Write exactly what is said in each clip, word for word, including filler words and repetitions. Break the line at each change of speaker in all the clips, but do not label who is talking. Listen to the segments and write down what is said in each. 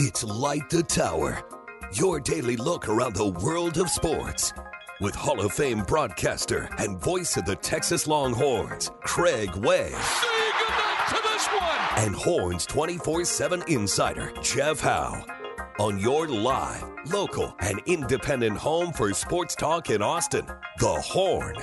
It's Light the Tower, your daily look around the world of sports. With Hall of Fame broadcaster and voice of the Texas Longhorns, Craig Way.
Say goodnight to this one!
And Horns twenty-four seven insider, Jeff Howe. On your live, local, and independent home for sports talk in Austin, The Horn.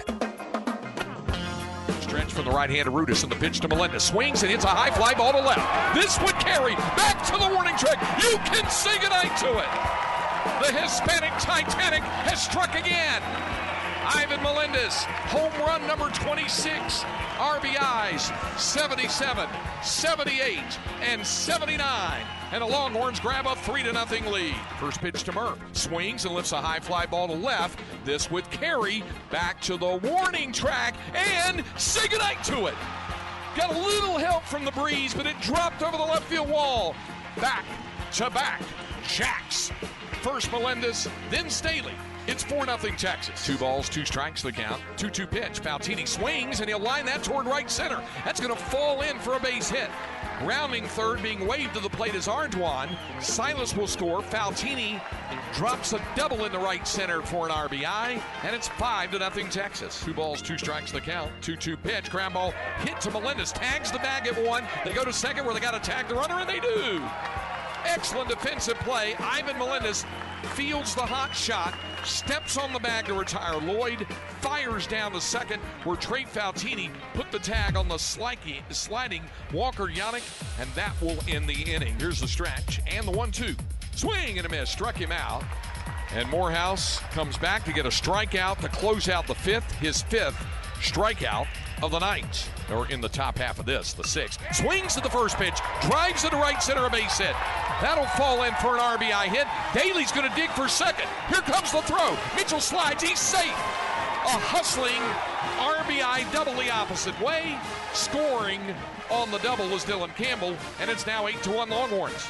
Stretch from the right hand of Rudis, and the pitch to Melendez. Swings and hits a high fly ball to left. This would carry back to the warning track. You can say goodnight to it. The Hispanic Titanic has struck again. Ivan Melendez, home run number twenty-six. R B Is seventy-seven, seventy-eight, and seventy-nine. And the Longhorns grab a three to nothing lead. First pitch to Murph. Swings and lifts a high fly ball to left. This with carry back to the warning track and say goodnight to it. Got a little help from the breeze, but it dropped over the left field wall. Back to back. Jacks. First Melendez, then Staley. It's four nothing Texas. Two balls, two strikes the count. two two pitch. Faltini swings, and he'll line that toward right center. That's going to fall in for a base hit. Rounding third, being waved to the plate is Ardoin. Silas will score. Faltini drops a double into right center for an R B I, and it's five to nothing Texas. Two balls, two strikes the count. two two pitch. Ground ball hit to Melendez. Tags the bag at one. They go to second where they got to tag the runner, and they do. Excellent defensive play. Ivan Melendez fields the hot shot, steps on the bag to retire Lloyd, fires down to second where Trey Faltini put the tag on the sliding, sliding Walker Yannick, and that will end the inning. Here's the stretch and the one two. Swing and a miss, struck him out. And Morehouse comes back to get a strikeout to close out the fifth, his fifth strikeout of the night, or in the top half of this, the sixth. Swings to the first pitch, drives it to right center, a base hit. That'll fall in for an R B I hit. Daly's going to dig for second. Here comes the throw. Mitchell slides, he's safe. A hustling R B I double the opposite way. Scoring on the double was Dylan Campbell, and it's now eight to one Longhorns.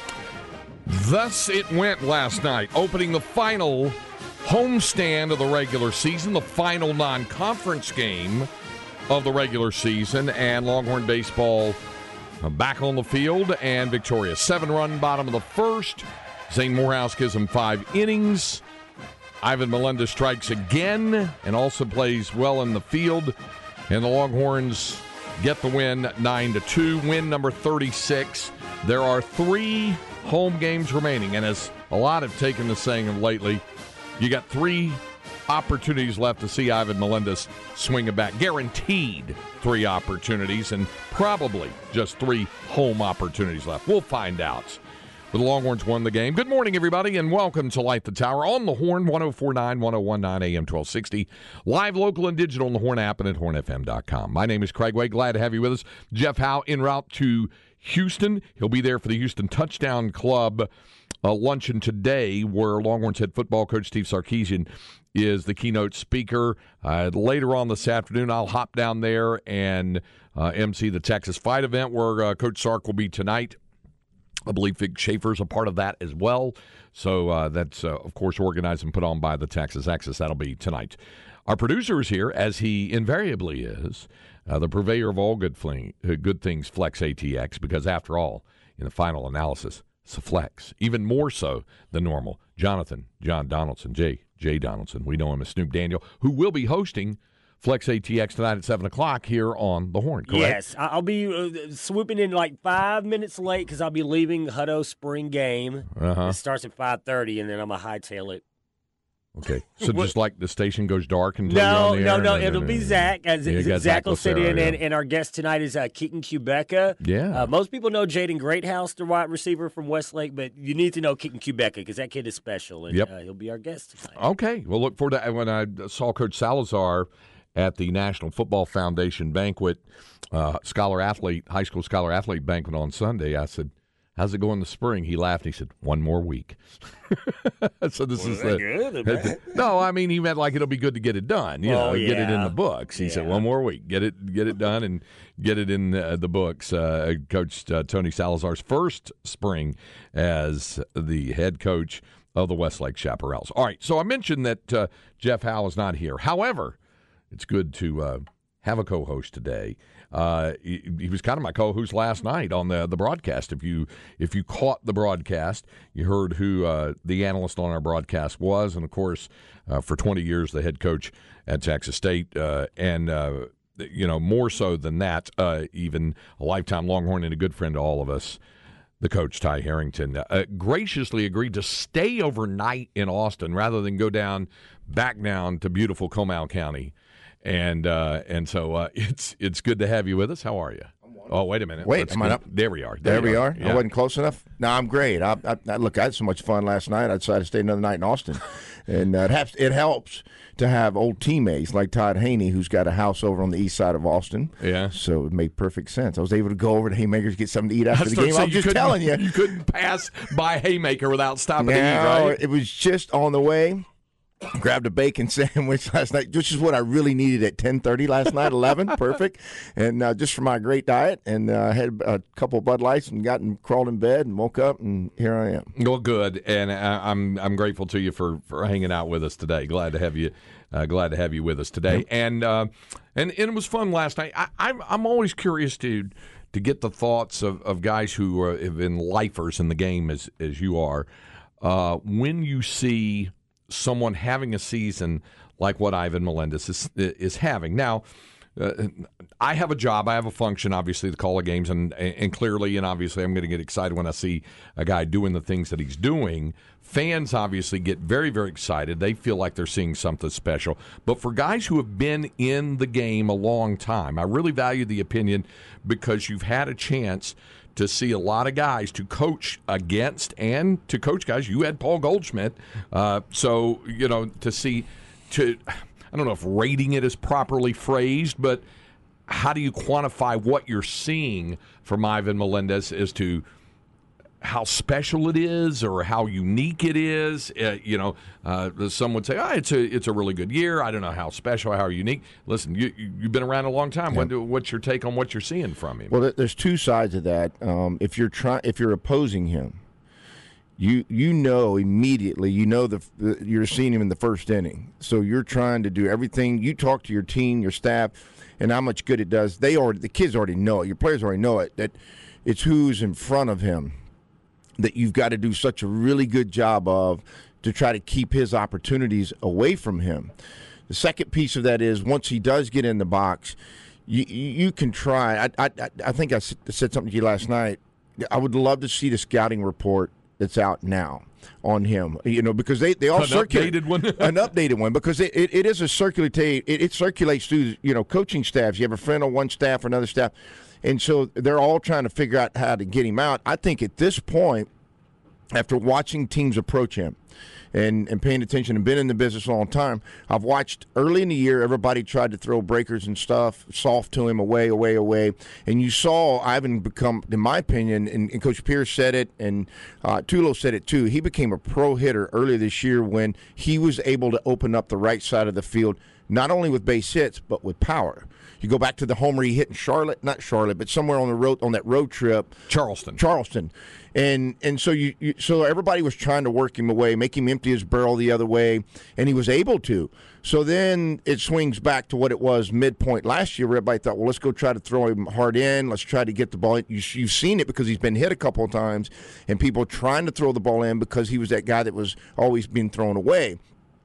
Thus it went last night, opening the final homestand of the regular season, the final non-conference game of the regular season, and Longhorn baseball back on the field and victorious. Seven-run bottom of the first. Zane Morehouse gives him five innings. Ivan Melendez strikes again and also plays well in the field. And the Longhorns get the win nine to two. Win number thirty-six. There are three home games remaining, and as a lot have taken the saying of lately, you got three opportunities left to see Ivan Melendez swing it back. Guaranteed three opportunities and probably just three home opportunities left. We'll find out. But the Longhorns won the game. Good morning, everybody, and welcome to Light the Tower on the Horn, one oh four point nine, one oh one point nine A M twelve sixty. Live, local, and digital on the Horn app and at horn f m dot com. My name is Craig Way. Glad to have you with us. Jeff Howe en route to Houston. He'll be there for the Houston Touchdown Club uh, luncheon today, where Longhorns head football coach Steve Sarkisian is the keynote speaker. Uh, later on this afternoon, I'll hop down there and uh, emcee the Texas Fight event where uh, Coach Sark will be tonight. I believe Vic Schaefer's a part of that as well. So uh, that's, uh, of course, organized and put on by the Texas Exodus. That'll be tonight. Our producer is here, as he invariably is, uh, the purveyor of all good, fling, uh, good things, Flex A T X, because after all, in the final analysis, it's a flex, even more so than normal. Jonathan, John Donaldson, Jay, Jay Donaldson. We know him as Snoop Daniel, who will be hosting Flex A T X tonight at seven o'clock here on The Horn, correct?
Yes, I'll be uh, swooping in like five minutes late because I'll be leaving Hutto Spring game.
Uh-huh.
It starts at five thirty, and then I'm going to hightail it.
Okay, so just like the station goes dark until
no,
you're on the
no,
air?
No, no, it'll be Zach. Uh,
yeah,
Zach will sit in,
yeah.
and, and our guest tonight is uh, Keaton Kubeka.
Yeah.
Uh, most people know Jaden Greathouse, the wide receiver from Westlake, but you need to know Keaton Kubeka because that kid is special, and
yep.
uh, he'll be our guest tonight.
Okay, we'll look forward to when I saw Coach Salazar at the National Football Foundation banquet, uh, scholar athlete, high school scholar athlete banquet on Sunday. I said, "How's it going in the spring?" He laughed. And he said, "One more week." so this
well,
is the
good,
no. I mean, he meant like it'll be good to get it done. You
oh,
know,
yeah.
get it in the books. He
yeah.
said, "One more week, get it, get it done, and get it in the, the books." Uh, Coach uh, Tony Salazar's first spring as the head coach of the Westlake Chaparrals. All right, so I mentioned that uh, Jeff Howe is not here. However, it's good to uh, have a co-host today. Uh, he, he was kind of my co-host last night on the the broadcast. If you if you caught the broadcast, you heard who uh, the analyst on our broadcast was, and of course, uh, for twenty years, the head coach at Texas State, uh, and uh, you know more so than that, uh, even a lifetime Longhorn and a good friend to all of us. The coach, Ty Harrington, uh, graciously agreed to stay overnight in Austin rather than go down, back down to beautiful Comal County. And uh, and so uh, it's it's good to have you with us. How are you? Oh, wait a minute.
Wait, am I up?
There we are.
There, there we are. are.
Yeah.
I wasn't close enough? No, I'm great. I, I, I, look, I had so much fun last night. I decided to stay another night in Austin. and uh, it, has, it helps to have old teammates like Todd Haney, who's got a house over on the east side of Austin.
Yeah.
So it made perfect sense. I was able to go over to Haymakers, get something to eat after
That's
the game. I'm just telling you.
You couldn't pass by Haymaker without stopping
no,
to eat, right?
It was just on the way. Grabbed a bacon sandwich last night, which is what I really needed at ten thirty last night, eleven, perfect. And uh, just for my great diet, and uh, had a couple of Bud Lights and got and crawled in bed and woke up, and here I am.
Well, good, and I'm I'm grateful to you for, for hanging out with us today. Glad to have you, uh, glad to have you with us today. Yep. And uh, and and it was fun last night. I, I'm I'm always curious to to get the thoughts of, of guys who are, have been lifers in the game as as you are. Uh, when you see someone having a season like what Ivan Melendez is is having. Now, uh, I have a job, I have a function, obviously, to call the games, and, and clearly and obviously I'm going to get excited when I see a guy doing the things that he's doing. Fans obviously get very, very excited. They feel like they're seeing something special. But for guys who have been in the game a long time, I really value the opinion because you've had a chance to see a lot of guys to coach against and to coach guys. You had Paul Goldschmidt. Uh, so, you know, to see, to I don't know if rating it is properly phrased, but how do you quantify what you're seeing from Ivan Melendez as to how special it is or how unique it is? Uh, you know, uh, some would say, oh, it's a it's a really good year. I don't know how special, how unique. Listen, you, you've been around a long time. Yeah. What, what's your take on what you're seeing from him?
Well, there's two sides of that. Um, if you're trying, if you're opposing him, you you know immediately, you know the, the you're seeing him in the first inning. So you're trying to do everything. You talk to your team, your staff, and how much good it does. They already, the kids already know it. Your players already know it. That it's who's in front of him that you've got to do such a really good job of to try to keep his opportunities away from him. The second piece of that is once he does get in the box, you you can try. I I, I think I said something to you last night. I would love to see the scouting report that's out now on him, you know, because they, they all
an
circulate
updated one,
an updated one because it, it, it is a circulate it, it circulates through, you know, coaching staffs. You have a friend on one staff or another staff. And so they're all trying to figure out how to get him out. I think at this point, after watching teams approach him and, and paying attention and been in the business a long time, I've watched early in the year everybody tried to throw breakers and stuff soft to him, away, away, away. And you saw Ivan become, in my opinion, and, and Coach Pierce said it, and uh, Tulo said it too, he became a pro hitter earlier this year when he was able to open up the right side of the field, not only with base hits, but with power. You go back to the homer he hit in Charlotte, not Charlotte, but somewhere on the road on that road trip,
Charleston.
Charleston, and and so you, you so everybody was trying to work him away, make him empty his barrel the other way, and he was able to. So then it swings back to what it was midpoint last year, where everybody thought, well, let's go try to throw him hard in, let's try to get the ball in. You, you've seen it because he's been hit a couple of times, and people trying to throw the ball in because he was that guy that was always being thrown away.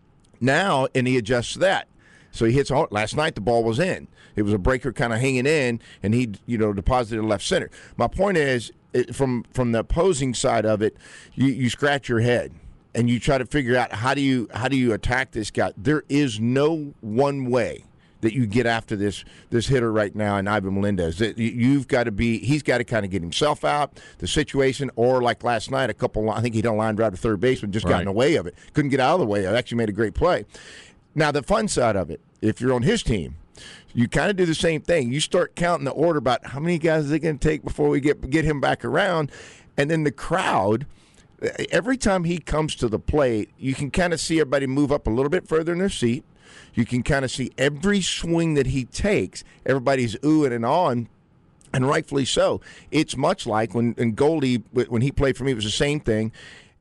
Now, and he adjusts to that. So he hits – last night the ball was in. It was a breaker kind of hanging in, and he, you know, deposited left center. My point is, it, from from the opposing side of it, you, you scratch your head, and you try to figure out how do you how do you attack this guy. There is no one way that you get after this this hitter right now in Ivan Melendez. You've got to be – he's got to kind of get himself out, the situation, or like last night, a couple – I think he done a line drive to third baseman, just got
right.
in the way of it. Couldn't get out of the way of it. Actually made a great play. Now, the fun side of it, if you're on his team, you kind of do the same thing. You start counting the order about how many guys is it going to take before we get get him back around. And then the crowd, every time he comes to the plate, you can kind of see everybody move up a little bit further in their seat. You can kind of see every swing that he takes, everybody's oohing and on. And rightfully so. It's much like when and Goldie, when he played for me, it was the same thing.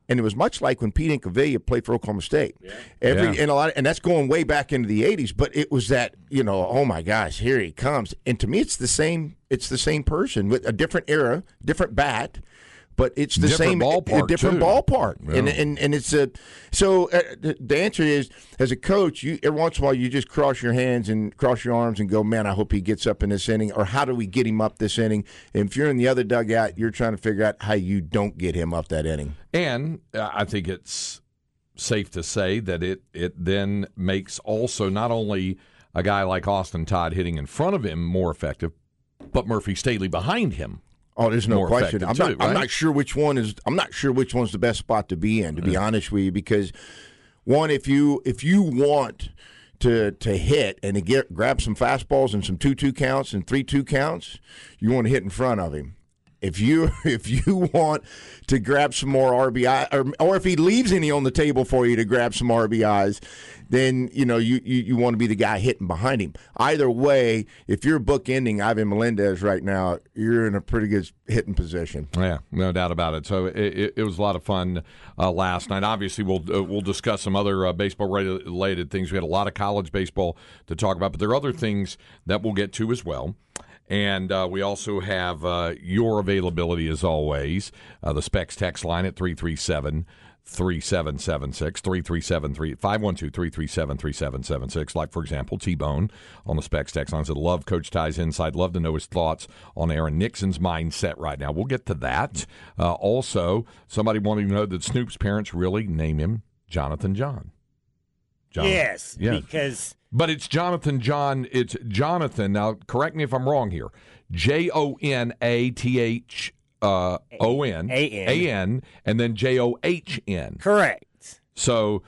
And it was much like when Pete Incaviglia played for Oklahoma State. Yeah. Every
yeah.
and a lot, of, and that's going way back into the eighties. But it was that, you know, oh my gosh, here he comes. And to me, it's the same. It's the same person with a different era, different bat. But it's the
different
same
ballpark
a different
too.
ballpark,
Yeah.
and and and it's a so uh, the answer is, as a coach, you every once in a while you just cross your hands and cross your arms and go, man, I hope he gets up in this inning, or how do we get him up this inning? And if you're in the other dugout, you're trying to figure out how you don't get him up that inning.
And uh, I think it's safe to say that it it then makes also not only a guy like Austin Todd hitting in front of him more effective, but Murphy Staley behind him.
Oh, there's no
More
question. I'm not,
too, right?
I'm not sure which one is. I'm not sure which one's the best spot to be in. To be
Yeah.
honest with you, because one, if you if you want to to hit and to get grab some fastballs and some two two counts and three two counts, you want to hit in front of him. If you if you want to grab some more R B I, or, or if he leaves any on the table for you to grab some R B Is, then you know you, you, you want to be the guy hitting behind him. Either way, if you're bookending Ivan Melendez right now, you're in a pretty good hitting position.
Yeah, no doubt about it. So it, it, it was a lot of fun uh, last night. Obviously, we'll uh, we'll discuss some other uh, baseball related things. We had a lot of college baseball to talk about, but there are other things that we'll get to as well. And uh, we also have uh, your availability, as always. Uh, the Specs text line at three three seven, three seven seven six, three three seven, five one two, three three seven, three seven seven six. Like, for example, T-Bone on the Specs text line said, love Coach Ty's insight. Love to know his thoughts on Aaron Nixon's mindset right now. We'll get to that. Uh, also, somebody wanting to know that Snoop's parents really name him Jonathan John. Jonathan.
Yes,
yeah.
because...
But it's Jonathan John. It's Jonathan. Now, correct me if I'm wrong here. J O N A T H O N.
A N.
A N. And then J O H N.
Correct.
So,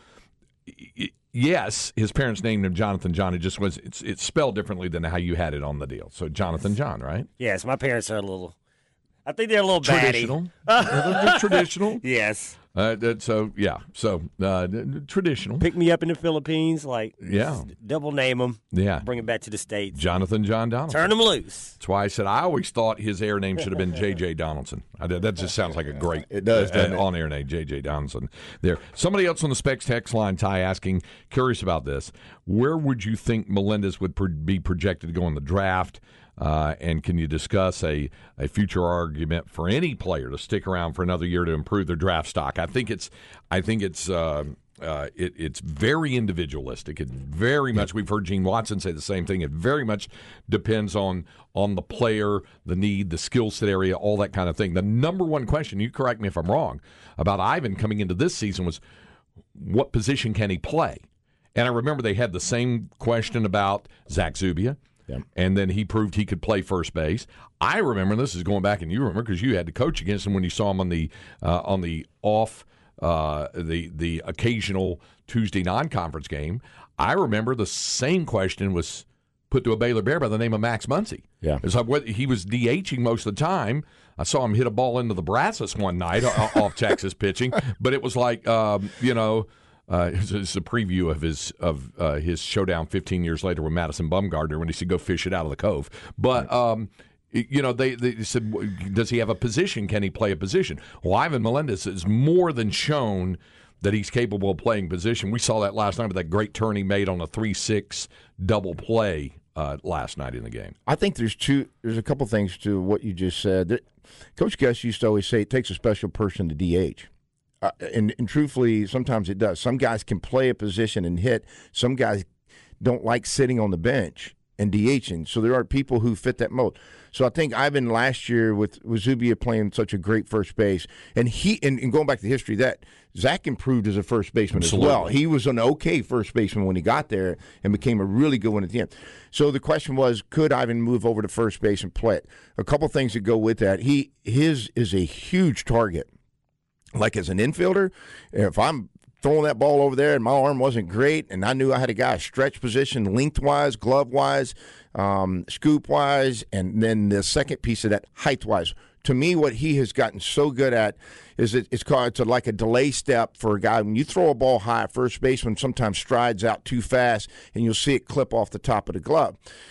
y- yes, his parents named him Jonathan John. It just was, it's, it's spelled differently than how you had it on the deal. So, Jonathan John, right?
Yes, my parents are a little... I think they're a little
Traditional.
batty.
Traditional.
Yes.
Uh, that, so, yeah. So, uh, traditional.
Pick me up in the Philippines, like,
Yeah.
double name them,
Yeah.
bring them back to the States.
Jonathan John Donaldson.
Turn them loose.
That's why I said I always thought his air name should have been J J Donaldson. I did, that just sounds like a great
It does,
uh,
doesn't it?
on-air name, J J Donaldson. There. Somebody else on the Specs text line, Ty, asking, curious about this. Where would you think Melendez would pro- be projected to go in the draft? Uh, and can you discuss a, a future argument for any player to stick around for another year to improve their draft stock? I think it's I think it's uh, uh, it, it's very individualistic. It very much, we've heard Gene Watson say the same thing. It very much depends on on the player, the need, the skill set area, all that kind of thing. The number one question, you correct me if I'm wrong, about Ivan coming into this season was, what position can he play? And I remember they had the same question about Zach Zubia. Yeah. And then he proved he could play first base. I remember, this is going back, and you remember because you had to coach against him when you saw him on the uh, on the off uh, the the occasional Tuesday non-conference game. I remember the same question was put to a Baylor Bear by the name of Max Muncy.
Yeah,
it's like what, he was DHing most of the time. I saw him hit a ball into the Brazos one night off Texas pitching, but it was like um, you know. Uh, it's, it's a preview of his of uh, his showdown fifteen years later with Madison Bumgarner when he said, "Go fish it out of the cove." But um, you know, they, they said, "Does he have a position? Can he play a position?" Well, Ivan Melendez has more than shown that he's capable of playing position. We saw that last night with that great turn he made on a three six double play uh, last night in the game.
I think there's two. There's a couple things to what you just said. Coach Gus used to always say it takes a special person to D H. Uh, and, and truthfully, sometimes it does. Some guys can play a position and hit. Some guys don't like sitting on the bench and DHing. So there are people who fit that mold. So I think Ivan last year with, with Zubia playing such a great first base, and he and, and going back to history, that Zach improved as a first baseman
Absolutely.
as well. He was an okay first baseman when he got there and became a really good one at the end. So the question was, could Ivan move over to first base and play it? A couple things that go with that. He his is a huge target. Like as an infielder, if I'm throwing that ball over there and my arm wasn't great and I knew I had a guy stretch position lengthwise, glove-wise, um, scoop-wise, and then the second piece of that, height-wise. To me, what he has gotten so good at is it, it's called it's a, like a delay step for a guy. When you throw a ball high, first baseman sometimes strides out too fast and you'll see it clip off the top of the glove.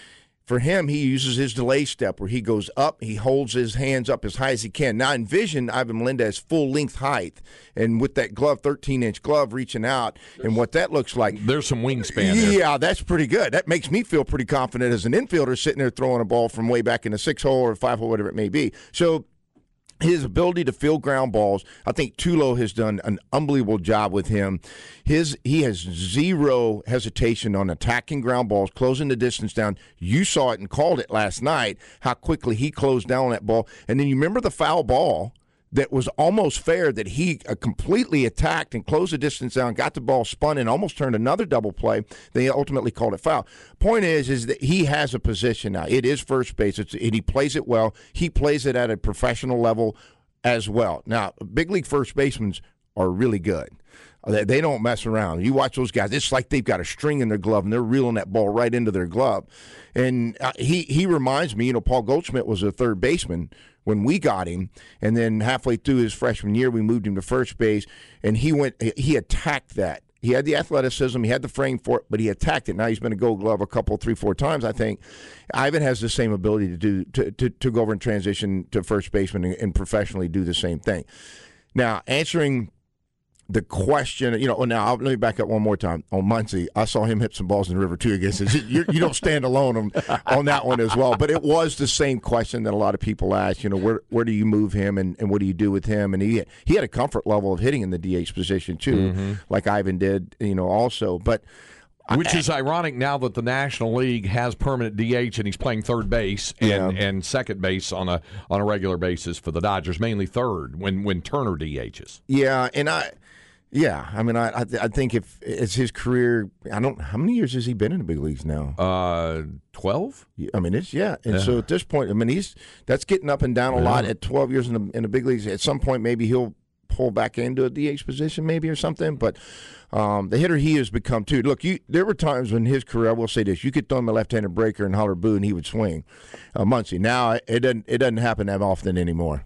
for him, he uses his delay step where he goes up, he holds his hands up as high as he can. Now, envision Ivan Melendez full-length height, and with that glove, thirteen-inch glove, reaching out, and what that looks like.
There's some wingspan there.
Yeah, that's pretty good. That makes me feel pretty confident as an infielder sitting there throwing a ball from way back in the six-hole or five-hole, whatever it may be. So his ability to field ground balls, I think Tulo has done an unbelievable job with him. His He has zero hesitation on attacking ground balls, closing the distance down. You saw it and called it last night, how quickly he closed down on that ball. And then you remember the foul ball that was almost fair that he uh, completely attacked and closed the distance down, got the ball spun, and almost turned another double play. They ultimately called it foul. Point is, is that he has a position now. It is first base, it's, and he plays it well. He plays it at a professional level as well. Now, big league first basemen are really good. They, they don't mess around. You watch those guys, it's like they've got a string in their glove, and they're reeling that ball right into their glove. And uh, he, he reminds me, you know, Paul Goldschmidt was a third baseman when we got him, and then halfway through his freshman year, we moved him to first base, and he went. He attacked that. He had the athleticism, he had the frame for it, but he attacked it. Now he's been a Gold Glove a couple, three, four times, I think. Ivan has the same ability to do to to, to go over and transition to first baseman and, and professionally do the same thing. Now, answering the question, you know, oh, now I'll, let me back up one more time. On Muncy, I saw him hit some balls in the river too against us. You, you don't stand alone on, on that one as well. But it was the same question that a lot of people ask, you know, where where do you move him and, and what do you do with him? And he he had a comfort level of hitting in the D H position too, mm-hmm. like Ivan did, you know, also. But
Which is ironic now that the National League has permanent D H and he's playing third base and,
Yeah.
and second base on a on a regular basis for the Dodgers, mainly third when, when Turner D Hs.
Yeah, and I, yeah, I mean, I, I, I think if it's his career, I don't. How many years has he been in the big leagues now?
Uh, twelve.
I mean, it's yeah, and
Yeah.
so at this point, I mean, he's that's getting up and down a
Yeah.
lot. At twelve years in the in the big leagues, at some point, maybe he'll pull back into a D H position, maybe or something. But um, the hitter he has become too. Look, you there were times in his career. I will say this: you could throw him a left-handed breaker and holler boo, and he would swing. Uh, Muncy. Now it doesn't it doesn't happen that often anymore.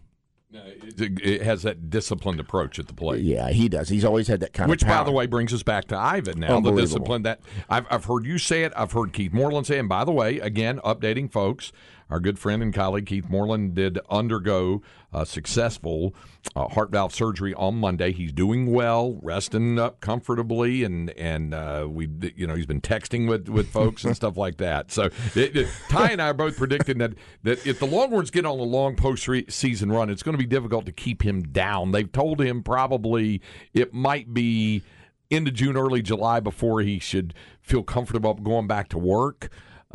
It, it has that disciplined approach at the plate.
Yeah, he does. He's always had that kind
Which,
of power.
by the way, brings us back to Ivan now. The
Unbelievable.
discipline that I've, I've heard you say it. I've heard Keith Moreland say it. And by the way, again, updating folks, our good friend and colleague Keith Moreland did undergo uh, successful uh, heart valve surgery on Monday. He's doing well, resting up comfortably, and and uh, we, you know, he's been texting with, with folks and stuff like that. So it, it, Ty and I are both predicting that that if the Longhorns get on a long postseason run, it's going to be difficult to keep him down. They've told him probably it might be into June, early July before he should feel comfortable going back to work.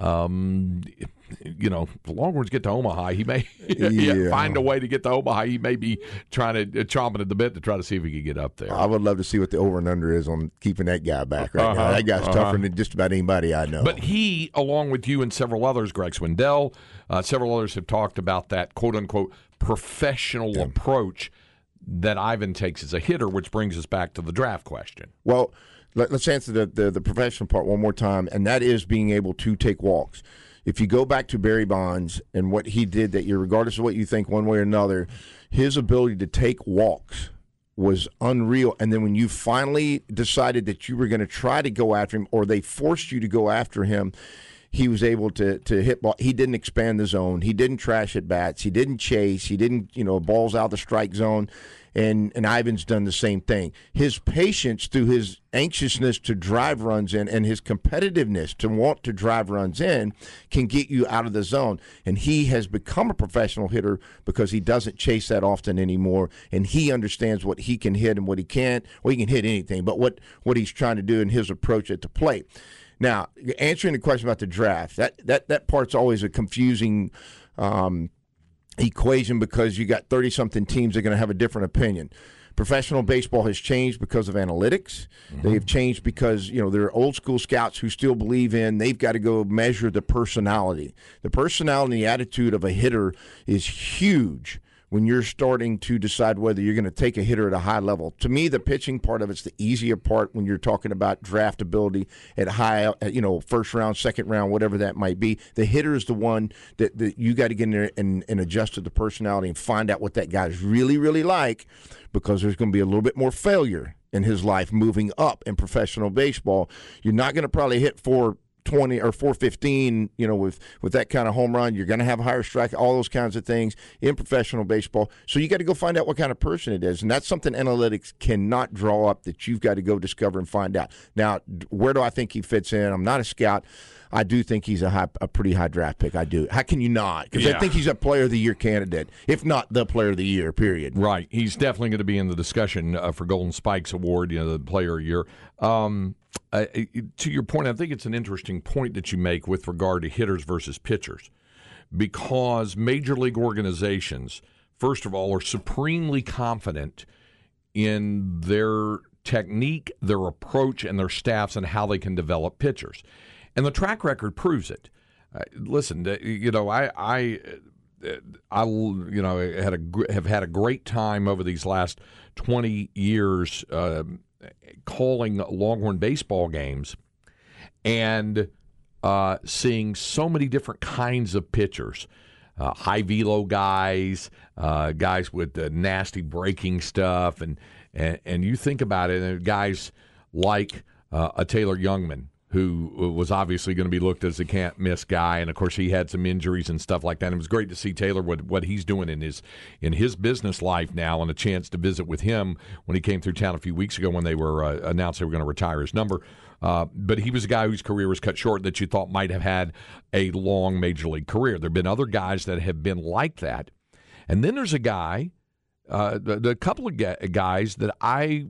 Um, you know, if the Longhorns get to Omaha, he may
Yeah.
find a way to get to Omaha. He may be trying to uh, chomping at the bit to try to see if he can get up there.
I would love to see what the over and under is on keeping that guy back right now.
Uh-huh,
That guy's
uh-huh.
tougher than just about anybody I know.
But he, along with you and several others, Greg Swindell, uh, several others have talked about that quote-unquote professional
Yeah.
approach that Ivan takes as a hitter, which brings us back to the draft question.
Well, let, let's answer the, the, the professional part one more time, and that is being able to take walks. If you go back to Barry Bonds and what he did that year, regardless of what you think one way or another, his ability to take walks was unreal. And then when you finally decided that you were going to try to go after him, or they forced you to go after him, he was able to to hit ball. He didn't expand the zone. He didn't trash at bats. He didn't chase. He didn't, you know, balls out the strike zone. And and Ivan's done the same thing. His patience through his anxiousness to drive runs in and his competitiveness to want to drive runs in can get you out of the zone. And he has become a professional hitter because he doesn't chase that often anymore. And he understands what he can hit and what he can't. Well, he can hit anything, but what, what he's trying to do in his approach at the plate. Now, answering the question about the draft, that that, that part's always a confusing um, equation because you got thirty-something teams that are going to have a different opinion. Professional baseball has changed because of analytics. Mm-hmm. They've changed because, you know, there are old school scouts who still believe in they've got to go measure the personality. The personality and the attitude of a hitter is huge when you're starting to decide whether you're going to take a hitter at a high level. To me, the pitching part of it's the easier part when you're talking about draftability at high, you know, first round, second round, whatever that might be. The hitter is the one that, that you got to get in there and, and adjust to the personality and find out what that guy's really, really like, because there's going to be a little bit more failure in his life moving up in professional baseball. You're not going to probably hit four twenty or four fifteen, you know, with, with that kind of home run. You're going to have a higher strike, all those kinds of things in professional baseball. So you got to go find out what kind of person it is. And that's something analytics cannot draw up, that you've got to go discover and find out. Now, where do I think he fits in? I'm not a scout. I do think he's a high, a pretty high draft pick. I do. How can you not? Because
yeah.
I think he's a Player of the Year candidate, if not the Player of the Year, period.
Right. He's definitely going to be in the discussion uh, for Golden Spikes Award, you know, the Player of the Year. Um, uh, to your point, I think it's an interesting point that you make with regard to hitters versus pitchers, because major league organizations, first of all, are supremely confident in their technique, their approach, and their staffs and how they can develop pitchers. And the track record proves it. Uh, listen, you know, I, I, I, you know, had a have had a great time over these last twenty years uh, calling Longhorn baseball games and uh, seeing so many different kinds of pitchers, uh, high velo guys, uh, guys with the nasty breaking stuff, and and, and you think about it, and guys like uh, a Taylor Youngman, who was obviously going to be looked as a can't-miss guy, and of course he had some injuries and stuff like that. And it was great to see Taylor what what he's doing in his in his business life now, and a chance to visit with him when he came through town a few weeks ago when they were uh, announced they were going to retire his number. Uh, but he was a guy whose career was cut short that you thought might have had a long major league career. There have been other guys that have been like that, and then there's a guy, uh, the, the couple of guys that I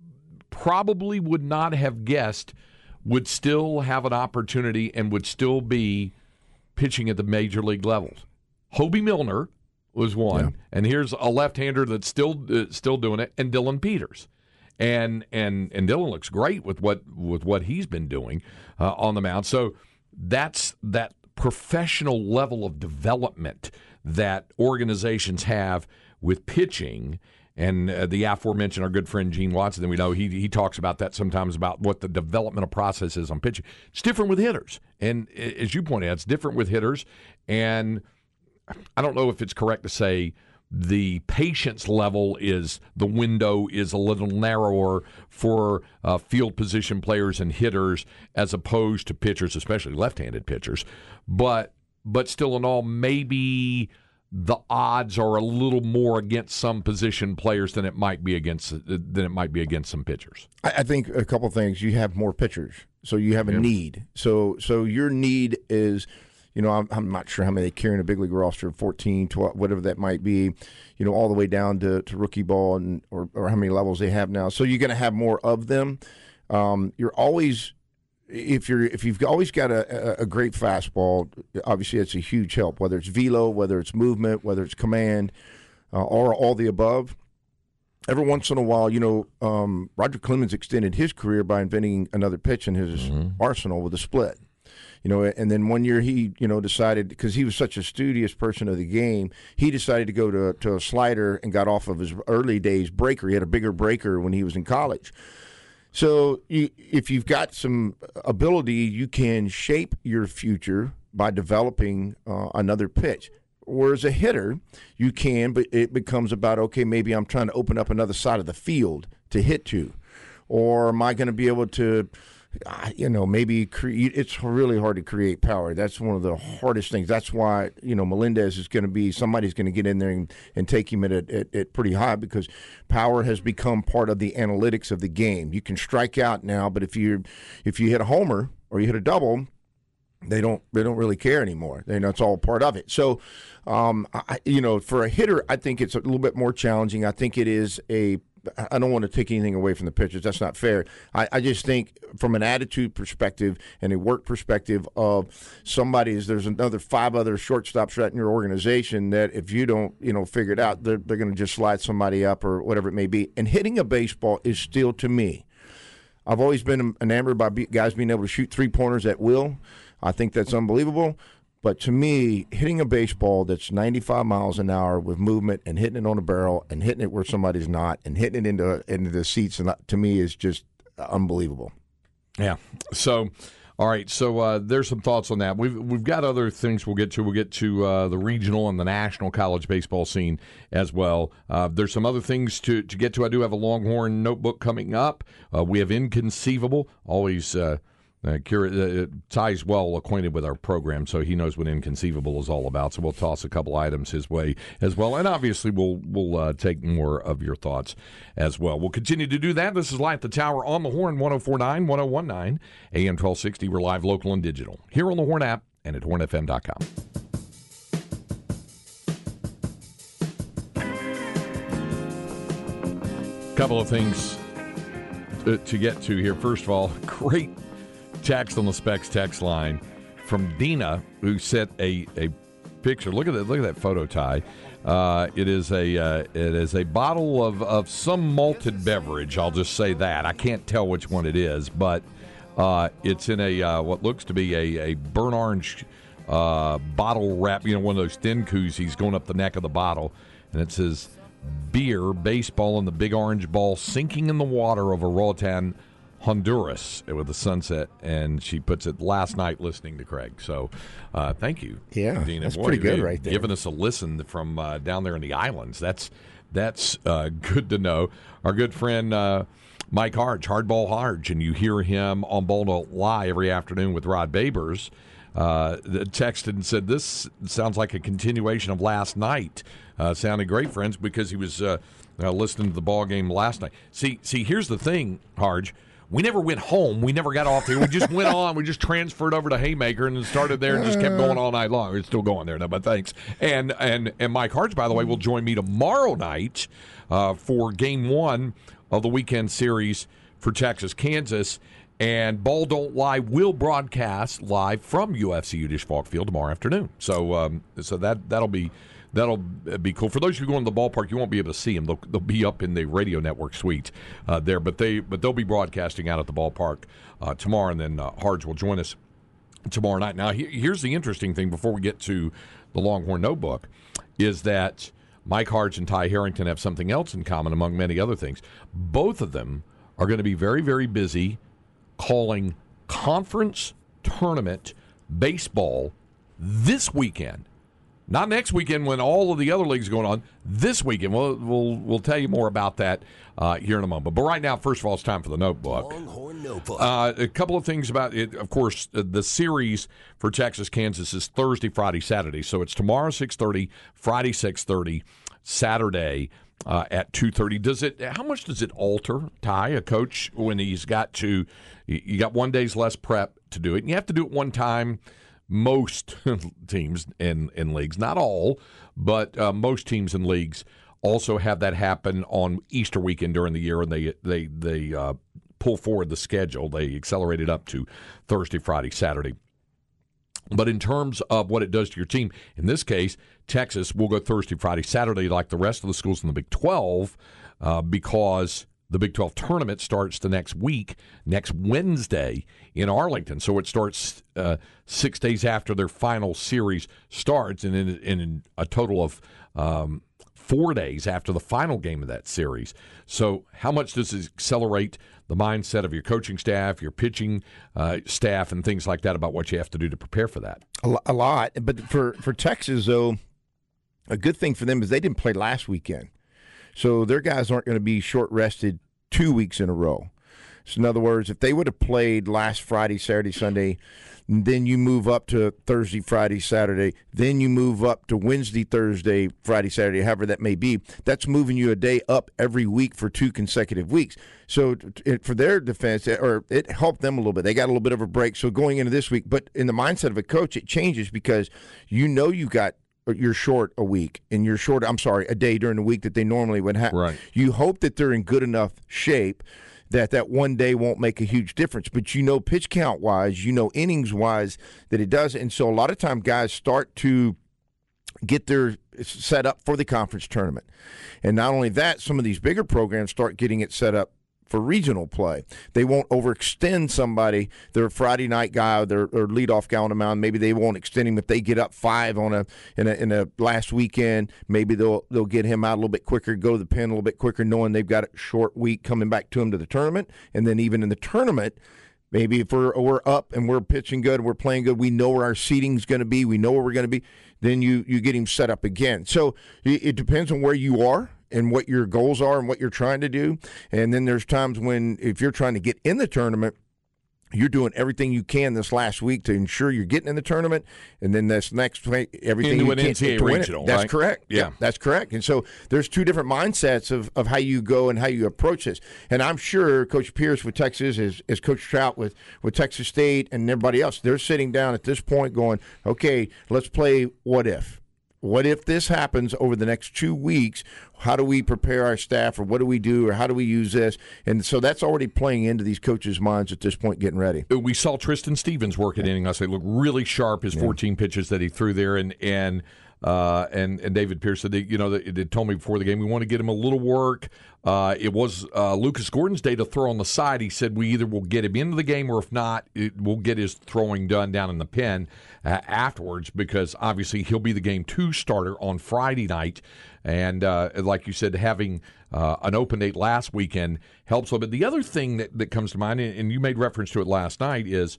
probably would not have guessed would still have an opportunity and would still be pitching at the major league levels. Hobie Milner was one, yeah. and here's a left-hander that's still uh, still doing it, and Dylan Peters, and and and Dylan looks great with what with what he's been doing uh, on the mound. So that's that professional level of development that organizations have with pitching. And uh, the aforementioned, our good friend Gene Watson, then we know he he talks about that sometimes, about what the developmental process is on pitching. It's different with hitters. And as you pointed out, it's different with hitters. And I don't know if it's correct to say the patience level is, the window is a little narrower for uh, field position players and hitters as opposed to pitchers, especially left-handed pitchers. But but still in all, maybe the odds are a little more against some position players than it might be against than it might be against some pitchers.
I think a couple of things. You have more pitchers, so you have a yeah. need. So so your need is, you know, I'm, I'm not sure how many they carry in a big league roster, fourteen, twelve, whatever that might be, you know, all the way down to, to rookie ball, and or, or how many levels they have now. So you're going to have more of them. Um, you're always If you're if you've always got a, a great fastball, obviously it's a huge help. Whether it's velo, whether it's movement, whether it's command, uh, or all the above. Every once in a while, you know, um, Roger Clemens extended his career by inventing another pitch in his mm-hmm. arsenal with a split. You know, and then one year he, you know, decided, because he was such a studious person of the game, he decided to go to to a slider and got off of his early days breaker. He had a bigger breaker when he was in college. So you, if you've got some ability, you can shape your future by developing uh, another pitch. Whereas a hitter, you can, but it becomes about, okay, maybe I'm trying to open up another side of the field to hit to. Or am I going to be able to, you know, maybe create, it's really hard to create power. That's one of the hardest things. That's why, you know, Melendez is going to be, somebody's going to get in there and, and take him at, at, at pretty high, because power has become part of the analytics of the game. You can strike out now, but if you if you hit a homer or you hit a double, they don't they don't really care anymore. They know it's all part of it. So, um, I, you know, for a hitter, I think it's a little bit more challenging. I think it is a I don't want to take anything away from the pitchers. That's not fair. I, I just think from an attitude perspective and a work perspective of somebody's, there's another five other shortstops right in your organization that if you don't, you know, figure it out, they're, they're going to just slide somebody up or whatever it may be. And hitting a baseball is still, to me, I've always been enamored by guys being able to shoot three-pointers at will. I think that's unbelievable. But to me, hitting a baseball that's ninety-five miles an hour with movement and hitting it on a barrel and hitting it where somebody's not and hitting it into into the seats, and to me is just unbelievable.
Yeah. So, all right. So uh, there's some thoughts on that. We've we've got other things we'll get to. We'll get to uh, the regional and the national college baseball scene as well. Uh, there's some other things to, to get to. I do have a Longhorn notebook coming up. Uh, we have Inconceivable. Always. Uh, Uh, uh, Ty's well acquainted with our program, so he knows what Inconceivable is all about. So we'll toss a couple items his way as well, and obviously we'll we'll uh, take more of your thoughts as well. We'll continue to do that. This is Light at the Tower on the Horn, one oh four point nine, one oh one point nine, A M twelve sixty. We're live, local, and digital here on the Horn app and at horn f m dot com. Couple of things to, to get to here. First of all, great text on the Specs text line from Dina, who sent a, a picture. Look at that! Look at that photo, Ty. Uh, it is a uh, it is a bottle of, of some malted beverage. I'll just say that. I can't tell which one it is, but uh, it's in a uh, what looks to be a, a burnt orange uh, bottle wrap. You know, one of those thin koozies going up the neck of the bottle, and it says beer, baseball, and the big orange ball sinking in the water over Roatan, Honduras, with the sunset, and she puts it last night listening to Craig. So uh, thank you,
yeah,
Dina.
that's
Boy,
pretty good
you,
right there.
Giving us a listen from uh, down there in the islands. That's that's uh, good to know. Our good friend uh, Mike Harge, Hardball Harge, and you hear him on Ball Don't Lie every afternoon with Rod Babers. Uh, texted and said, this sounds like a continuation of last night. Uh, sounded great, friends, because he was uh, uh, listening to the ball game last night. See, see, here's the thing, Harge. We never went home. We never got off there. We just went on. We just transferred over to Haymaker and started there and just kept going all night long. It's still going there, though, but thanks. And and and Mike Harge, by the way, will join me tomorrow night uh, for game one of the weekend series for Texas, Kansas. And Ball Don't Lie will broadcast live from U F C Udish Falk Field tomorrow afternoon. So um, so that, that'll be that'll be cool. For those of you going to the ballpark, you won't be able to see them. They'll, they'll be up in the radio network suite uh, there. But, they, but they'll be broadcasting out at the ballpark uh, tomorrow, and then uh, Harge will join us tomorrow night. Now, he, here's the interesting thing before we get to the Longhorn Notebook is that Mike Harge and Ty Harrington have something else in common among many other things. Both of them are going to be very, very busy calling conference tournament baseball this weekend. Not next weekend when all of the other leagues are going on. This weekend. We'll we'll, we'll tell you more about that uh, here in a moment. But right now, first of all, it's time for the Notebook.
Longhorn Notebook.
Uh, a couple of things about it. Of course, uh, the series for Texas, Kansas is Thursday, Friday, Saturday. So it's tomorrow six thirty, Friday six thirty, Saturday uh, at two thirty. Does it? How much does it alter, Ty, a coach, when he's got to? You got one day's less prep to do it, and you have to do it one time. Most teams in, in leagues, not all, but uh, most teams in leagues also have that happen on Easter weekend during the year, and they they they uh, pull forward the schedule. They accelerate it up to Thursday, Friday, Saturday. But in terms of what it does to your team, in this case, Texas will go Thursday, Friday, Saturday, like the rest of the schools in the Big twelve, uh, because the Big twelve tournament starts the next week, next Wednesday in Arlington. So it starts uh, six days after their final series starts, and in, in a total of um, four days after the final game of that series. So how much does it accelerate the mindset of your coaching staff, your pitching uh, staff, and things like that about what you have to do to prepare for that?
A lot. But for, for Texas, though, a good thing for them is they didn't play last weekend. So their guys aren't going to be short-rested two weeks in a row. So in other words, if they would have played last Friday, Saturday, Sunday, then you move up to Thursday, Friday, Saturday, then you move up to Wednesday, Thursday, Friday, Saturday, however that may be, that's moving you a day up every week for two consecutive weeks. So it, for their defense, or it helped them a little bit. They got a little bit of a break. So going into this week, but in the mindset of a coach, it changes because you know you got you're short a week, and you're short, I'm sorry, a day during the week that they normally would have.
Right.
You hope that they're in good enough shape that that one day won't make a huge difference. But you know pitch count-wise, you know innings-wise that it does. And so a lot of time guys start to get their set up for the conference tournament. And not only that, some of these bigger programs start getting it set up for regional play. They won't overextend somebody, their Friday night guy or their or leadoff guy on the mound. Maybe they won't extend him if they get up five on a in a in a last weekend. Maybe they'll they'll get him out a little bit quicker, go to the pen a little bit quicker, knowing they've got a short week coming back to him to the tournament. And then even in the tournament, maybe if we're we're up and we're pitching good, we're playing good, we know where our seating's going to be, we know where we're going to be. Then you you get him set up again. So it, it depends on where you are and what your goals are and what you're trying to do. And then there's times when if you're trying to get in the tournament, you're doing everything you can this last week to ensure you're getting in the tournament, and then this next week, everything
Into
you
an
can
N C double A
to win it.
regional,
That's
right?
correct.
Yeah.
yeah, that's correct. And so there's two different mindsets of, of how you go and how you approach this. And I'm sure Coach Pierce with Texas, as, as Coach Trout with, with Texas State and everybody else, they're sitting down at this point going, okay, let's play what if. What if this happens over the next two weeks? How do we prepare our staff, or what do we do, or how do we use this? And so that's already playing into these coaches' minds at this point, getting ready.
We saw Tristan Stevens work at inning us. They looked really sharp, his fourteen yeah. pitches that he threw there. And and uh, and, and David Pierce said, they, you know, they, they told me before the game, we want to get him a little work. Uh, it was uh, Lucas Gordon's day to throw on the side. He said we either will get him into the game, or if not, it, we'll get his throwing done down in the pen uh, afterwards, because obviously he'll be the game two starter on Friday night. And uh, like you said, having uh, an open date last weekend helps a little bit. The other thing that, that comes to mind, and you made reference to it last night, is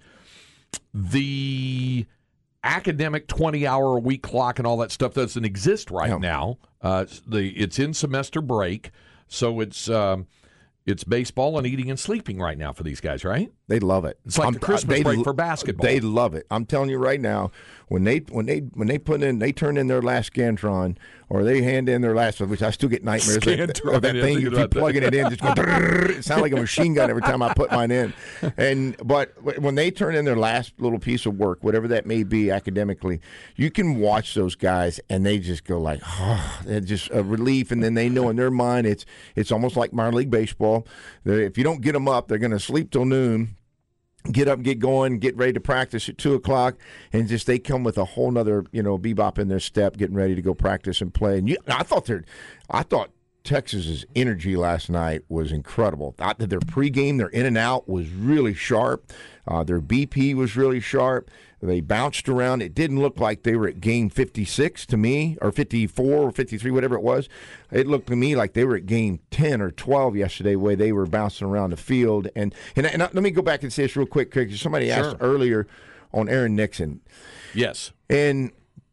the academic twenty-hour-a-week clock and all that stuff doesn't exist right
no.
now. Uh, the It's in semester break, so it's um, it's baseball and eating and sleeping right now for these guys, right?
They love it.
It's like
I'm,
the Christmas
they,
break for basketball.
They love it. I'm telling you right now, when they when they when they put in they turn in their last Scantron, or they hand in their last, which I still get nightmares of, of that
yeah,
thing. You keep plugging it in, just going. It sounds like a machine gun every time I put mine in. And but when they turn in their last little piece of work, whatever that may be academically, you can watch those guys and they just go like, oh, they're just a relief. And then they know in their mind it's it's almost like minor league baseball. They're, if you don't get them up, they're going to sleep till noon. Get up, get going, get ready to practice at two o'clock, and just they come with a whole nother, you know, bebop in their step, getting ready to go practice and play. And you, I thought they're, I thought Texas's energy last night was incredible. I, their pregame, their in and out was really sharp. Uh, their B P was really sharp. They bounced around. It didn't look like they were at game fifty-six to me, or fifty-four or fifty-three, whatever it was. It looked to me like they were at game ten or twelve yesterday, where they were bouncing around the field. And and, and let me go back and say this real quick, because somebody asked
Sure.
earlier on Aaron Nixon.
Yes.
And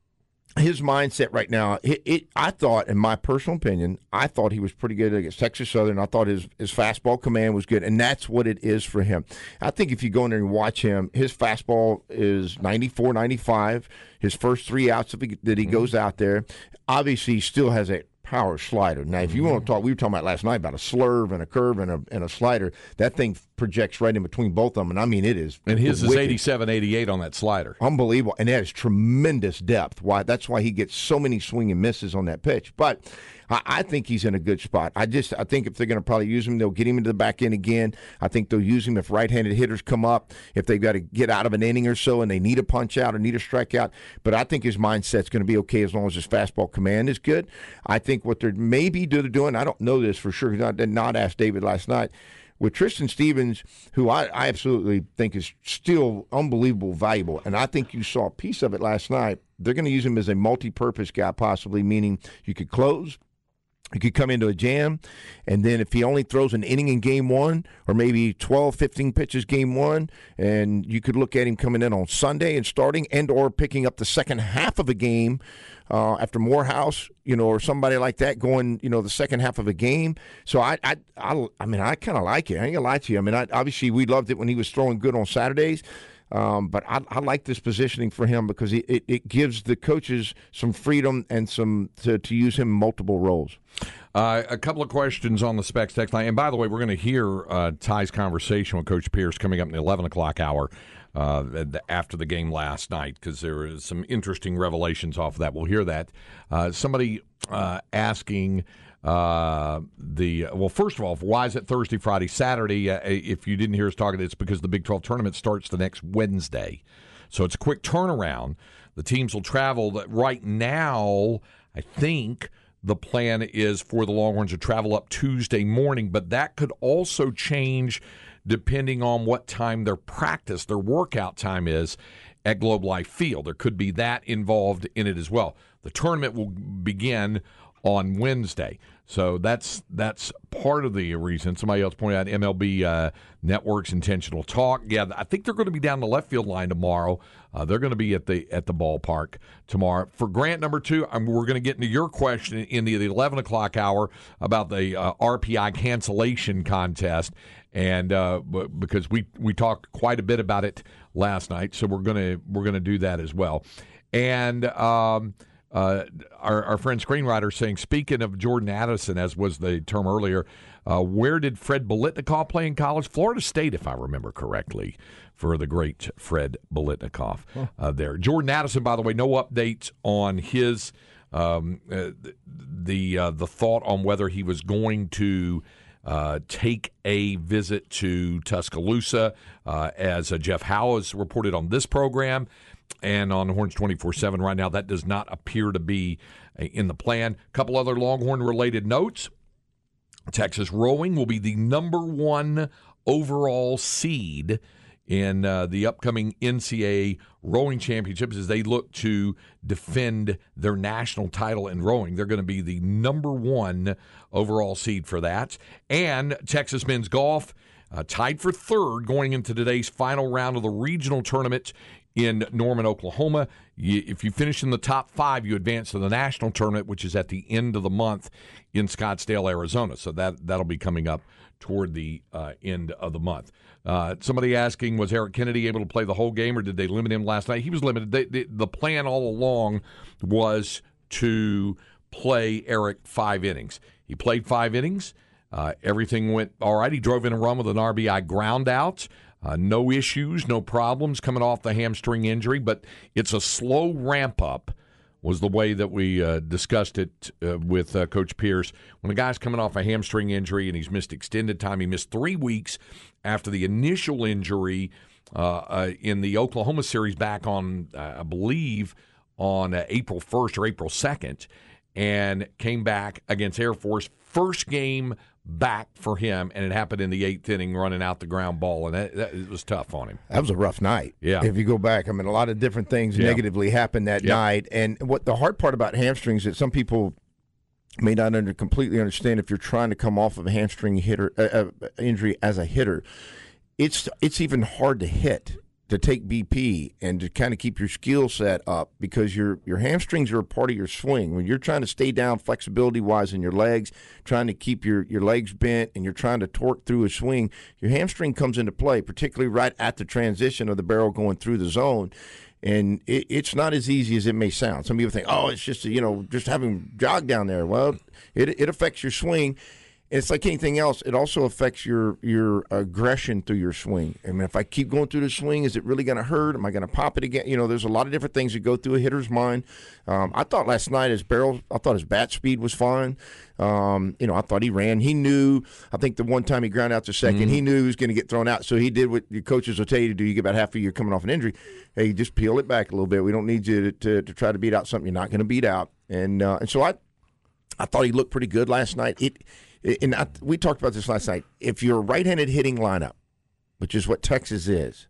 his mindset right now, it, it, I thought, in my personal opinion, I thought he was pretty good against Texas Southern. I thought his, his fastball command was good, and that's what it is for him. I think if you go in there and watch him, his fastball is ninety-four, ninety-five. His first three outs that he, that he goes out there, obviously he still has a power slider. Now, if you want to talk, we were talking about last night about a slurve and a curve and a and a slider. That thing projects right in between both of them, and I mean it is.
And his
wicked.
is eighty-seven, eighty-eight on that slider.
Unbelievable, and that is tremendous depth. Why? That's why he gets so many swing and misses on that pitch. But I, I think he's in a good spot. I just I think if they're going to probably use him, they'll get him into the back end again. I think they'll use him if right-handed hitters come up, if they've got to get out of an inning or so and they need a punch out or need a strikeout. But I think his mindset's going to be okay as long as his fastball command is good. I think what they're maybe doing, I don't know this for sure, because I did not ask David last night, with Tristan Stevens, who I, I absolutely think is still unbelievable valuable, and I think you saw a piece of it last night. They're going to use him as a multi-purpose guy, possibly, meaning you could close, you could come into a jam, and then if he only throws an inning in game one, or maybe twelve, fifteen pitches game one, and you could look at him coming in on Sunday and starting, and or picking up the second half of a game uh, after Morehouse, you know, or somebody like that going, you know, the second half of a game. So I, I, I, I mean, I kind of like it. I ain't gonna lie to you. I mean, I, obviously we loved it when he was throwing good on Saturdays. Um, but I, I like this positioning for him because it, it, it gives the coaches some freedom and some to, to use him in multiple roles.
Uh, a couple of questions on the Specs text line. And by the way, we're going to hear uh, Ty's conversation with Coach Pierce coming up in the eleven o'clock hour uh, after the game last night, because there is some interesting revelations off of that. We'll hear that. Uh, somebody uh, asking... Uh, the well, first of all, why is it Thursday, Friday, Saturday? Uh, if you didn't hear us talking, it's because the Big twelve tournament starts the next Wednesday, so it's a quick turnaround. The teams will travel. Right now, I think the plan is for the Longhorns to travel up Tuesday morning, but that could also change depending on what time their practice, their workout time is at Globe Life Field. There could be that involved in it as well. The tournament will begin on Wednesday. So that's that's part of the reason. Somebody else pointed out M L B uh, Network's intentional talk. Yeah, I think they're going to be down the left field line tomorrow. Uh, they're going to be at the at the ballpark tomorrow. For Grant number two, um, we're going to get into your question in the, the eleven o'clock hour about the uh, R P I cancellation contest, and uh, because we we talked quite a bit about it last night, so we're gonna we're gonna do that as well, and. Um, Uh, our, our friend screenwriter saying, speaking of Jordan Addison, as was the term earlier, uh, where did Fred Biletnikoff play in college? Florida State, if I remember correctly, for the great Fred Biletnikoff uh, there. Jordan Addison, by the way, no updates on his um, uh, the uh, the thought on whether he was going to uh, take a visit to Tuscaloosa, uh, as uh, Jeff Howe has reported on this program. And on Horns twenty-four seven right now, that does not appear to be in the plan. A couple other Longhorn-related notes. Texas rowing will be the number one overall seed in uh, the upcoming N C double A rowing championships as they look to defend their national title in rowing. They're going to be the number one overall seed for that. And Texas men's golf uh, tied for third going into today's final round of the regional tournament in Norman, Oklahoma. You, if you finish in the top five, you advance to the national tournament, which is at the end of the month in Scottsdale, Arizona. So that, that'll be coming up toward the uh, end of the month. Uh, somebody asking, was Eric Kennedy able to play the whole game, or did they limit him last night? He was limited. They, they, the plan all along was to play Eric five innings. He played five innings. Uh, everything went all right. He drove in a run with an R B I ground out. Uh, no issues, no problems coming off the hamstring injury, but it's a slow ramp-up was the way that we uh, discussed it uh, with uh, Coach Pierce. When a guy's coming off a hamstring injury and he's missed extended time, he missed three weeks after the initial injury uh, uh, in the Oklahoma series back on, uh, I believe, on uh, April first or April second, and came back against Air Force. First game back for him, and it happened in the eighth inning, running out the ground ball, and that, that, it was tough on him.
That was a rough night.
Yeah.
If you go back, I mean, a lot of different things
yeah.
negatively happened that
yeah.
night, and what the hard part about hamstrings is that some people may not under, completely understand if you're trying to come off of a hamstring hitter uh, uh, injury as a hitter, it's it's even hard to hit. To take B P and to kind of keep your skill set up, because your your hamstrings are a part of your swing. When you're trying to stay down flexibility-wise in your legs, trying to keep your, your legs bent, and you're trying to torque through a swing, your hamstring comes into play, particularly right at the transition of the barrel going through the zone. And it, it's not as easy as it may sound. Some people think, oh, it's just, you know, just having jog down there. Well, it it affects your swing. It's like anything else. It also affects your your aggression through your swing. I mean, if I keep going through the swing, is it really going to hurt? Am I going to pop it again? You know, there's a lot of different things that go through a hitter's mind. Um, I thought last night his barrel, I thought his bat speed was fine. Um, you know, I thought he ran. He knew, I think the one time he ground out to second, mm-hmm. he knew he was going to get thrown out. So he did what your coaches will tell you to do. You get about half a year coming off an injury. Hey, just peel it back a little bit. We don't need you to, to, to try to beat out something you're not going to beat out. And uh, and so I, I thought he looked pretty good last night. It. And I, we talked about this last night. If you're a right-handed hitting lineup, which is what Texas is,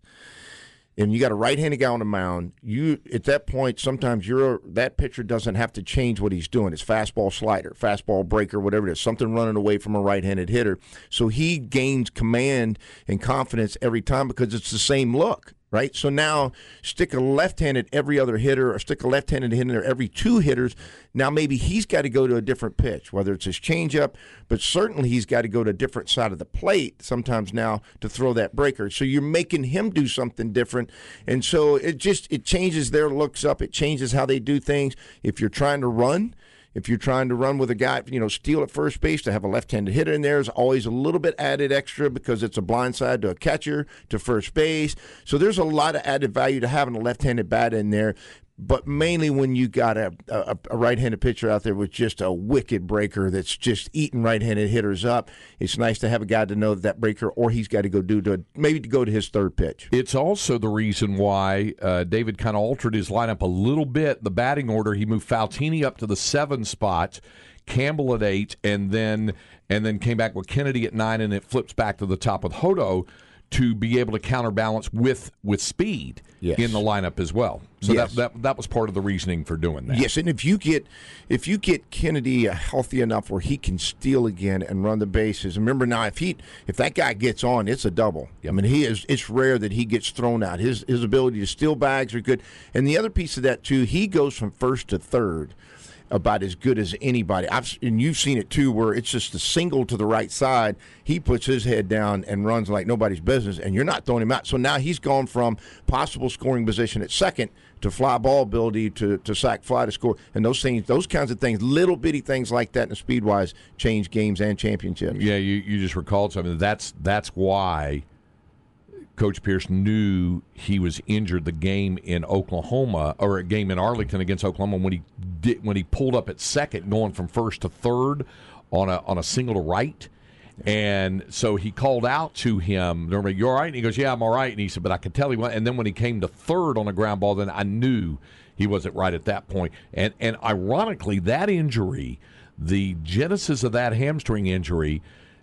and you got a right-handed guy on the mound, you at that point sometimes you're that pitcher doesn't have to change what he's doing. It's fastball slider, fastball breaker, whatever it is, something running away from a right-handed hitter. So he gains command and confidence every time because it's the same look. Right? So now stick a left-handed every other hitter or stick a left-handed hitter every two hitters. Now maybe he's got to go to a different pitch, whether it's his changeup, but certainly he's got to go to a different side of the plate sometimes now to throw that breaker. So you're making him do something different. And so it just it changes their looks up. It changes how they do things. If you're trying to run, if you're trying to run with a guy, you know, steal at first base, to have a left-handed hitter in there is always a little bit added extra because it's a blind side to a catcher, to first base. So there's a lot of added value to having a left-handed bat in there. But mainly when you got a, a, a right-handed pitcher out there with just a wicked breaker that's just eating right-handed hitters up, it's nice to have a guy to know that, that breaker, or he's got to go do to maybe to go to his third pitch.
It's also the reason why uh, David kind of altered his lineup a little bit. The batting order, he moved Faltini up to the seven spot, Campbell at eight, and then and then came back with Kennedy at nine, and it flips back to the top with Hodo to be able to counterbalance with with speed
yes.
in the lineup as well. So
yes.
that, that that was part of the reasoning for doing that.
Yes, and if you get if you get Kennedy healthy enough where he can steal again and run the bases. Remember now, if he if that guy gets on, it's a double. Yep. I mean, he is. It's rare that he gets thrown out. His his ability to steal bags are good, and the other piece of that too, he goes from first to third about as good as anybody. I've and you've seen it too, where it's just a single to the right side. He puts his head down and runs like nobody's business, and you're not throwing him out. So now he's gone from possible scoring position at second to fly ball ability to, to sack fly to score, and those things, those kinds of things, little bitty things like that, and speed wise, change games and championships.
Yeah, you you just recalled something. That's that's why Coach Pierce knew he was injured the game in Oklahoma, or a game in Arlington against Oklahoma, when he did, when he pulled up at second, going from first to third on a on a single to right. And so he called out to him, "Are you all right?" And he goes, "Yeah, I'm all right." And he said, "But I could tell he went." And then when he came to third on a ground ball, then I knew he wasn't right at that point. And and ironically, that injury, the genesis of that hamstring injury,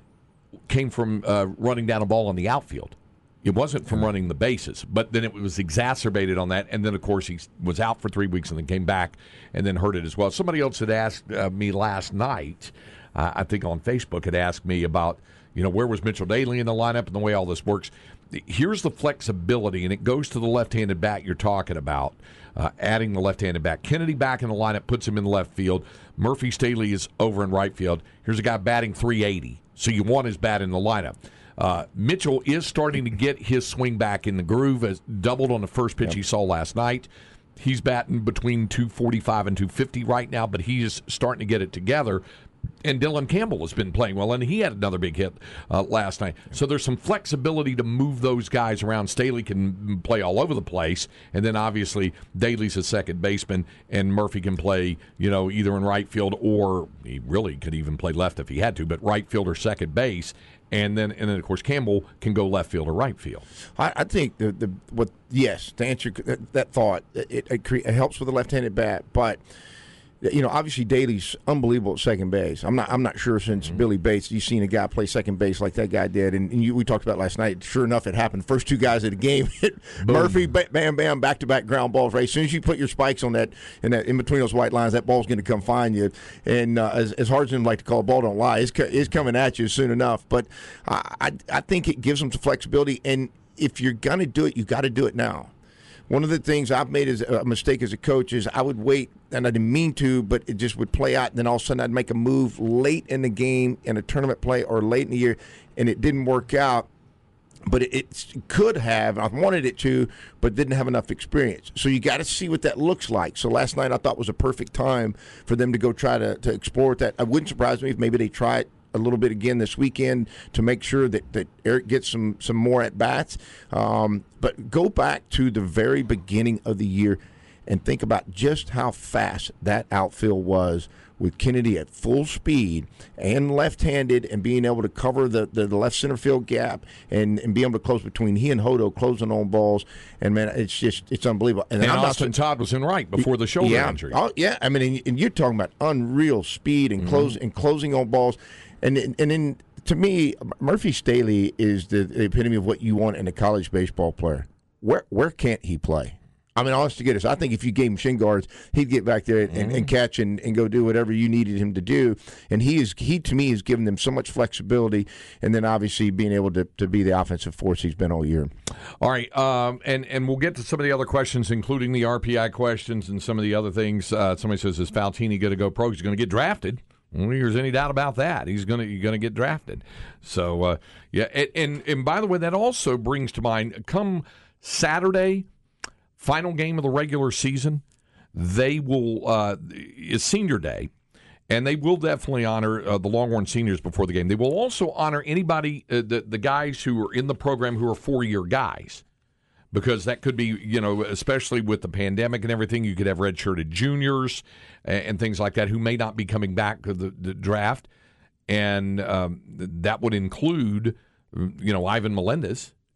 came from uh, running down a ball on the outfield. It wasn't from running the bases, but then it was exacerbated on that. And then, of course, he was out for three weeks and then came back and then hurt it as well. Somebody else had asked uh, me last night, uh, I think on Facebook, had asked me about, you know, where was Mitchell Daly in the lineup and the way all this works. Here's the flexibility, and it goes to the left-handed bat you're talking about, uh, adding the left-handed bat. Kennedy back in the lineup puts him in the left field. Murphy Staley is over in right field. Here's a guy batting three eighty, so you want his bat in the lineup. Uh, Mitchell is starting to get his swing back in the groove, as doubled on the first pitch yep. he saw last night. He's batting between two forty-five and two fifty right now, but he is starting to get it together. And Dylan Campbell has been playing well, and he had another big hit uh, last night. So there's some flexibility to move those guys around. Staley can play all over the place, and then obviously Daly's a second baseman, and Murphy can play, you know, either in right field, or he really could even play left if he had to, but right field or second base. And then, and then, of course, Campbell can go left field or right field.
I, I think the the what yes to answer that, that thought, it, it, cre- it helps with the left-handed bat, but you know, obviously Daly's unbelievable at second base. I'm not I'm not sure since mm-hmm. Billy Bates you've seen a guy play second base like that guy did, and, and you, we talked about last night. Sure enough, it happened. First two guys of the game hit Murphy, bam, bam, back to back ground balls. Right, as soon as you put your spikes on that, in that in between those white lines, that ball's going to come find you. And uh, as as hard as them like to call a ball don't lie, it's it's coming at you soon enough. But I I, I think it gives them some flexibility, and if you're going to do it, you got to do it now. One of the things I've made as a mistake as a coach is I would wait, and I didn't mean to, but it just would play out, and then all of a sudden I'd make a move late in the game in a tournament play or late in the year, and it didn't work out. But it, it could have. I wanted it to, but didn't have enough experience. So you got to see what that looks like. So last night I thought was a perfect time for them to go try to, to explore that. It wouldn't surprise me if maybe they try it a little bit again this weekend to make sure that, that Eric gets some, some more at-bats. Um, but go back to the very beginning of the year and think about just how fast that outfield was with Kennedy at full speed and left-handed and being able to cover the, the, the left center field gap and, and be able to close between he and Hodo closing on balls. And, man, it's just it's unbelievable.
And, and Austin not, Todd was in right before the shoulder
yeah,
injury.
Oh, yeah, I mean, and, and you're talking about unreal speed and, mm-hmm. close, and closing on balls. And and then, to me, Murphy Staley is the, the epitome of what you want in a college baseball player. Where where can't he play? I mean, honest to goodness, I think if you gave him shin guards, he'd get back there and, mm-hmm. and catch and, and go do whatever you needed him to do. And he is he to me has given them so much flexibility, and then obviously being able to, to be the offensive force he's been all year.
All right, um, and and we'll get to some of the other questions, including the R P I questions and some of the other things. Uh, somebody says, "Is Faltini going to go pro? He's going to get drafted." Well, there's any doubt about that. He's going to you're going to get drafted. So, uh, yeah. And, and and by the way, that also brings to mind, come Saturday, final game of the regular season, they will uh, is Senior Day, and they will definitely honor uh, the Longhorn seniors before the game. They will also honor anybody, uh, the the guys who are in the program who are four year guys. Because that could be, you know, especially with the pandemic and everything, you could have redshirted juniors and, and things like that who may not be coming back to the, the draft. And um, that would include, you know, Ivan Melendez,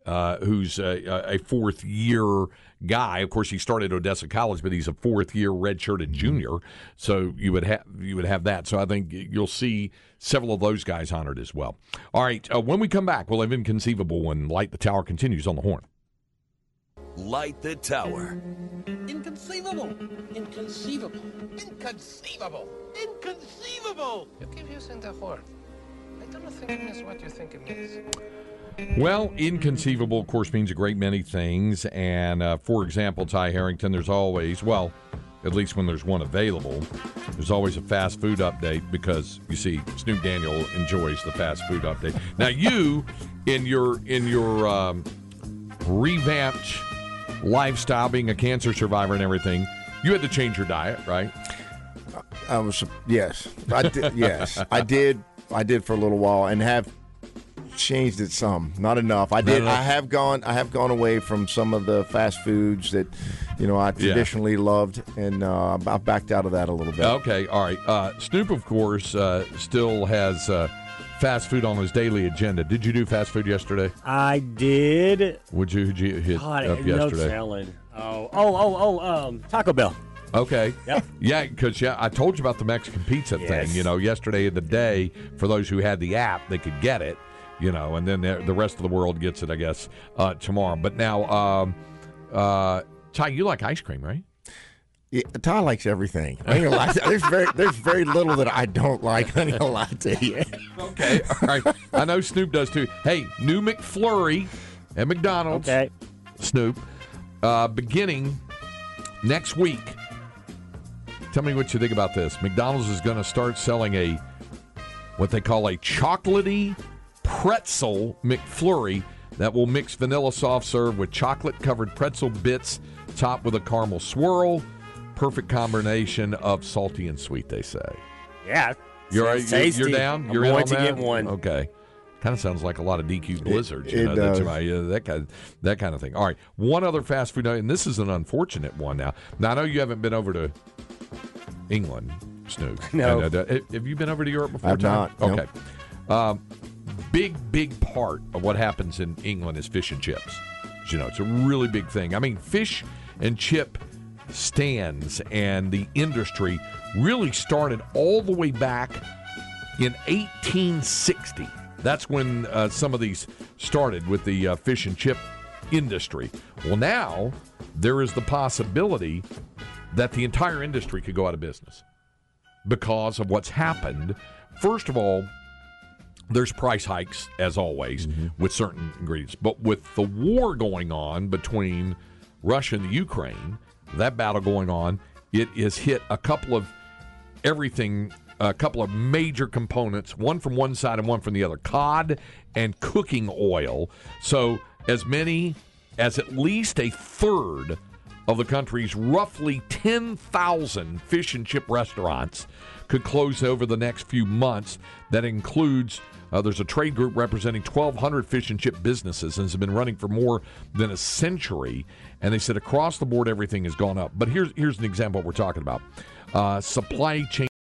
uh, who's a, a fourth-year guy. Of course, he started Odessa College, but he's a fourth-year redshirted junior. So you would have you would have that. So I think you'll see several of those guys honored as well. All right, uh, when we come back, we'll have Inconceivable when Light the Tower continues on the Horn.
Light the Tower.
Inconceivable. Inconceivable. Inconceivable. Inconceivable.
You keep using the horn. I don't think it means what you think it means.
Well, inconceivable, of course, means a great many things. And, uh, for example, Ty Harrington, there's always, well, at least when there's one available, there's always a fast food update because, you see, Snoop Daniel enjoys the fast food update. Now, you, in your in your um, revamped lifestyle, being a cancer survivor and everything, you had to change your diet, right?
I was yes, I did. Yes, I did. I did for a little while and have changed it some. Not enough. I did. I have gone. I have gone away from some of the fast foods that, you know, I traditionally yeah. loved, and uh, I backed out of that a little bit.
Okay, all right. Uh, Snoop, of course, uh, still has uh, fast food on his daily agenda. Did you do fast food yesterday?
I did.
Would you, did you hit
God,
up
no
yesterday?
telling. Oh, oh, oh, oh, um, Taco Bell.
Okay.
Yep.
Yeah, because yeah, I told you about the Mexican pizza
Yes.
thing. You know, yesterday in the day, for those who had the app, they could get it. You know, and then the, the rest of the world gets it, I guess, uh, tomorrow. But now, um, uh, Ty, you like ice cream, right?
Yeah, Ty likes everything. I ain't gonna lie to you. There's very, there's very little that I don't like. I ain't gonna lie to you.
Okay, all right. I know Snoop does too. Hey, new McFlurry at McDonald's.
Okay.
Snoop, uh, beginning next week. Tell me what you think about this. McDonald's is going to start selling a what they call a chocolatey pretzel McFlurry that will mix vanilla soft serve with chocolate-covered pretzel bits topped with a caramel swirl. Perfect combination of salty and sweet, they say.
Yeah.
You're,
sounds
you're,
tasty.
you're down?
I'm
You're in
going
on
to
that?
get one.
Okay. Kind of sounds like a lot of D Q blizzards,
It-
you know,
it
that's
does.
right, yeah, that kind, that kind of thing. All right, one other fast food, and this is an unfortunate one now. Now, I know you haven't been over to England, Snoop.
No.
And, uh, have you been over to Europe before?
I've
Tom?
not, no.
Okay. Um, big, big part of what happens in England is fish and chips. You know, it's a really big thing. I mean, fish and chip stands and the industry really started all the way back in eighteen sixty. That's when uh, some of these started with the uh, fish and chip industry. Well, now there is the possibility that the entire industry could go out of business because of what's happened. First of all, there's price hikes, as always, mm-hmm. with certain ingredients. But with the war going on between Russia and the Ukraine, that battle going on, it has hit a couple of everything, a couple of major components, one from one side and one from the other, cod and cooking oil. So as many as at least a third of the country's roughly ten thousand fish and chip restaurants could close over the next few months. That includes, uh, there's a trade group representing twelve hundred fish and chip businesses and has been running for more than a century. And they said across the board, everything has gone up. But here's, here's an example of what we're talking about. Uh, supply chain